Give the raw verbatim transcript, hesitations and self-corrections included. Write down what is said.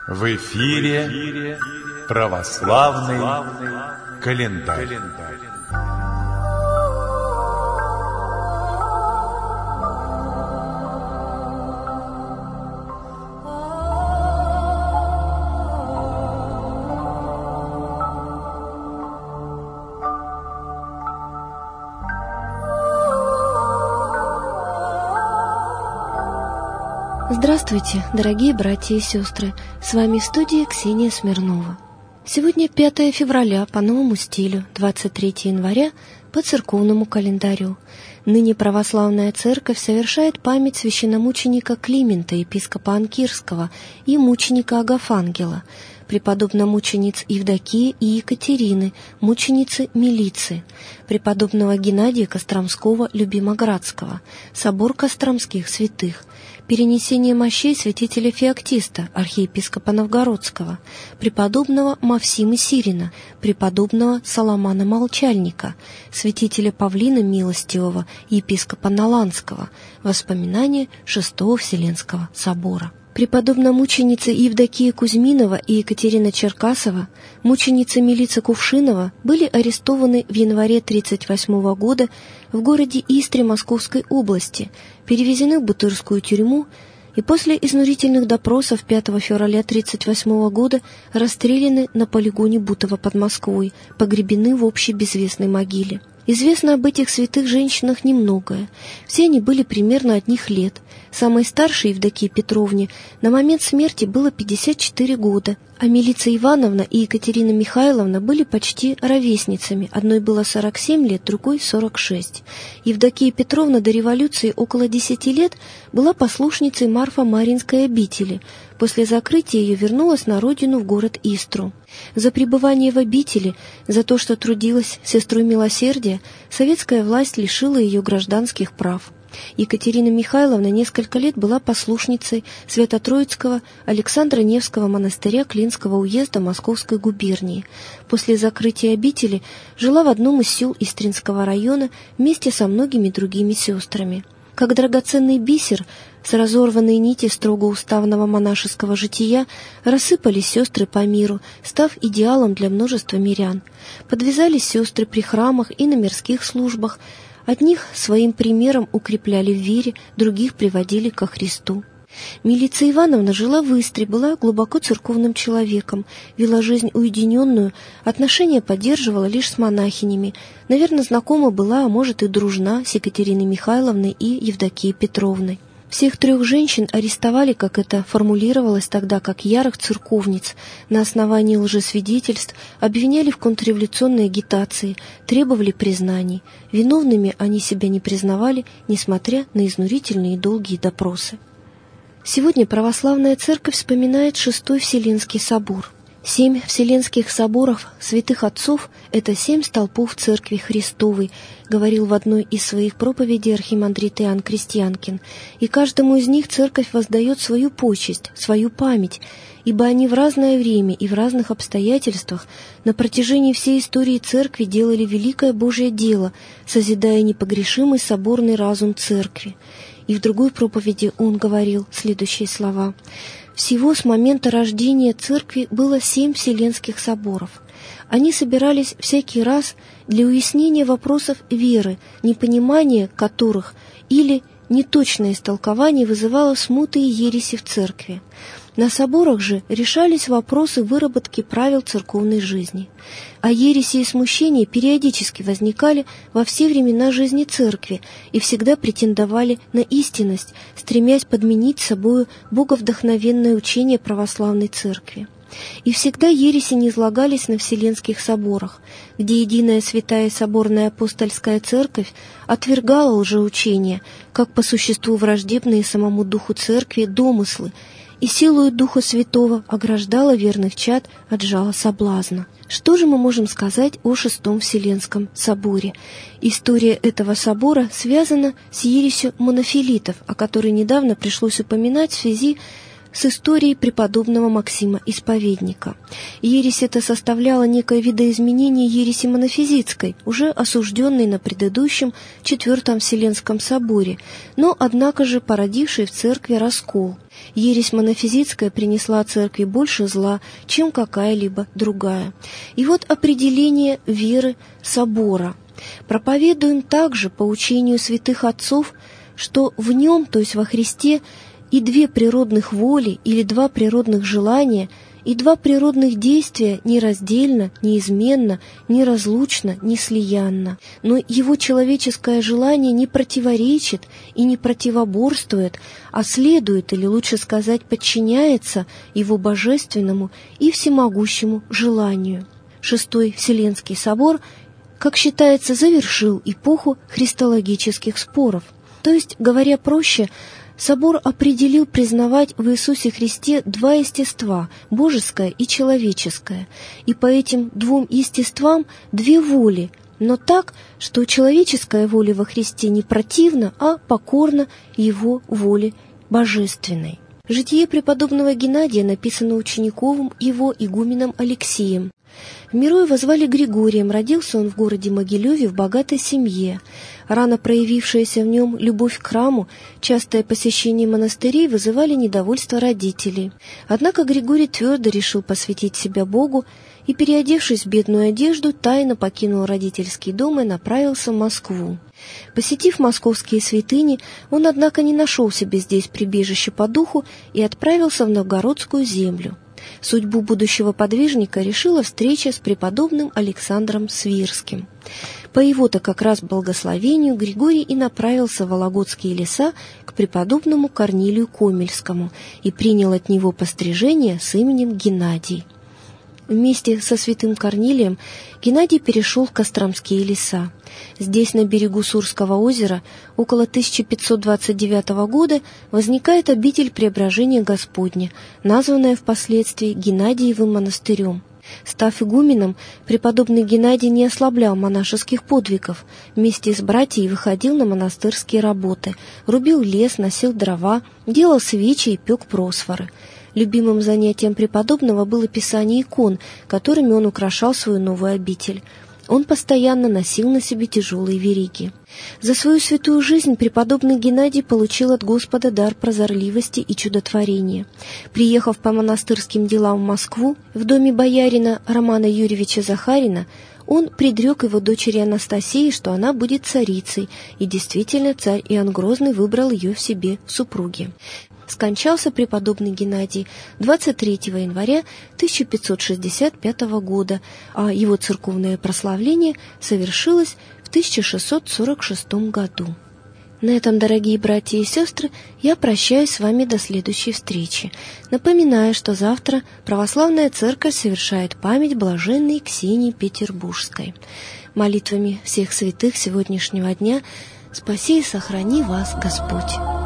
В эфире православный календарь. Здравствуйте, дорогие братья и сестры! С вами в студии Ксения Смирнова. Сегодня пятое февраля по новому стилю, двадцать третьего января по церковному календарю. Ныне православная церковь совершает память священномученика Климента, епископа Анкирского, и мученика Агафангела, преподобномучениц Евдокии и Екатерины, мученицы Милицы, преподобного Геннадия Костромского Любимоградского, собор Костромских святых, перенесение мощей святителя Феоктиста, архиепископа Новгородского, преподобного Мавсима Сирина, преподобного Соломана Молчальника, святителя Павлина Милостивого, епископа Наланского, воспоминания Шестого Вселенского собора. Преподобномученицы Евдокия Кузьминова и Екатерина Черкасова, мученица Милица Кувшинова, были арестованы в январе тридцать восьмого года в городе Истре Московской области, перевезены в Бутырскую тюрьму и после изнурительных допросов пятого февраля тридцать восьмого года расстреляны на полигоне Бутово под Москвой, погребены в общей безвестной могиле. Известно об этих святых женщинах немногое. Все они были примерно одних лет. Самой старшей, Евдокии Петровне, на момент смерти было пятьдесят четыре года, а Милица Ивановна и Екатерина Михайловна были почти ровесницами. Одной было сорок семь лет, другой сорок шесть. Евдокия Петровна до революции около десяти лет была послушницей Марфа-Маринской обители. После закрытия ее вернулась на родину в город Истру. За пребывание в обители, за то, что трудилась сестрой милосердия, советская власть лишила ее гражданских прав. Екатерина Михайловна несколько лет была послушницей Свято-Троицкого Александра Невского монастыря Клинского уезда Московской губернии. После закрытия обители жила в одном из сел Истринского района вместе со многими другими сестрами. Как драгоценный бисер, с разорванной нити строго уставного монашеского жития рассыпались сестры по миру, став идеалом для множества мирян. Подвязались сестры при храмах и на мирских службах. Одних своим примером укрепляли в вере, других приводили ко Христу. Милица Ивановна жила в Истре, была глубоко церковным человеком, вела жизнь уединенную, отношения поддерживала лишь с монахинями, наверное, знакома была, а может и дружна с Екатериной Михайловной и Евдокией Петровной. Всех трех женщин арестовали, как это формулировалось тогда, как ярых церковниц, на основании лжесвидетельств, обвиняли в контрреволюционной агитации, требовали признаний. Виновными они себя не признавали, несмотря на изнурительные и долгие допросы. Сегодня православная церковь вспоминает Шестой Вселенский собор. Семь Вселенских соборов святых отцов – это семь столпов Церкви Христовой, говорил в одной из своих проповедей архимандрит Иоанн Крестьянкин, и каждому из них церковь воздает свою почесть, свою память, ибо они в разное время и в разных обстоятельствах на протяжении всей истории церкви делали великое Божье дело, созидая непогрешимый соборный разум церкви. И в другой проповеди он говорил следующие слова: «Всего с момента рождения церкви было семь Вселенских соборов. Они собирались всякий раз для уяснения вопросов веры, непонимание которых или неточное истолкование вызывало смуты и ереси в церкви. На соборах же решались вопросы выработки правил церковной жизни. А ереси и смущения периодически возникали во все времена жизни церкви и всегда претендовали на истинность, стремясь подменить собою боговдохновенное учение православной церкви. И всегда ереси низлагались на Вселенских соборах, где единая святая соборная апостольская церковь отвергала лжеучения, как по существу враждебные самому духу церкви домыслы, и силою Духа Святого ограждала верных чад от жала соблазна. Что же мы можем сказать о Шестом Вселенском соборе? История этого собора связана с ересью монофилитов, о которой недавно пришлось упоминать в связи с историей преподобного Максима Исповедника. Ересь эта составляла некое видоизменение ереси монофизитской, уже осужденной на предыдущем Четвертом Вселенском соборе, но, однако же, породившей в церкви раскол. Ересь монофизитская принесла церкви больше зла, чем какая-либо другая. И вот определение веры собора. Проповедуем также по учению святых отцов, что в нем, то есть во Христе, и две природных воли или два природных желания, и два природных действия нераздельно, неизменно, неразлучно, неслиянно. Но его человеческое желание не противоречит и не противоборствует, а следует, или лучше сказать, подчиняется его божественному и всемогущему желанию. Шестой Вселенский собор, как считается, завершил эпоху христологических споров. То есть, говоря проще, собор определил признавать в Иисусе Христе два естества – божеское и человеческое, и по этим двум естествам две воли, но так, что человеческая воля во Христе не противна, а покорна его воле божественной. Житие преподобного Геннадия написано учениковым его игуменом Алексием. В миру его звали Григорием, родился он в городе Могилеве в богатой семье. Рано проявившаяся в нем любовь к храму, частое посещение монастырей вызывали недовольство родителей. Однако Григорий твердо решил посвятить себя Богу и, переодевшись в бедную одежду, тайно покинул родительский дом и направился в Москву. Посетив московские святыни, он, однако, не нашел себе здесь прибежище по духу и отправился в Новгородскую землю. Судьбу будущего подвижника решила встреча с преподобным Александром Свирским. По его-то как раз благословению Григорий и направился в Вологодские леса к преподобному Корнилию Комельскому и принял от него пострижение с именем Геннадий. Вместе со святым Корнилием Геннадий перешел в Костромские леса. Здесь, на берегу Сурского озера, около тысяча пятьсот двадцать девятого года возникает обитель Преображения Господня, названная впоследствии Геннадиевым монастырем. Став игуменом, преподобный Геннадий не ослаблял монашеских подвигов. Вместе с братьями выходил на монастырские работы, рубил лес, носил дрова, делал свечи и пек просфоры. Любимым занятием преподобного было писание икон, которыми он украшал свою новую обитель. Он постоянно носил на себе тяжелые вериги. За свою святую жизнь преподобный Геннадий получил от Господа дар прозорливости и чудотворения. Приехав по монастырским делам в Москву, в доме боярина Романа Юрьевича Захарина, он предрек его дочери Анастасии, что она будет царицей, и действительно царь Иоанн Грозный выбрал ее в себе в супруги. Скончался преподобный Геннадий двадцать третьего января тысяча пятьсот шестьдесят пятого года, а его церковное прославление совершилось в тысяча шестьсот сорок шестом году. На этом, дорогие братья и сестры, я прощаюсь с вами до следующей встречи. Напоминаю, что завтра Православная Церковь совершает память блаженной Ксении Петербургской. Молитвами всех святых сегодняшнего дня спаси и сохрани вас Господь.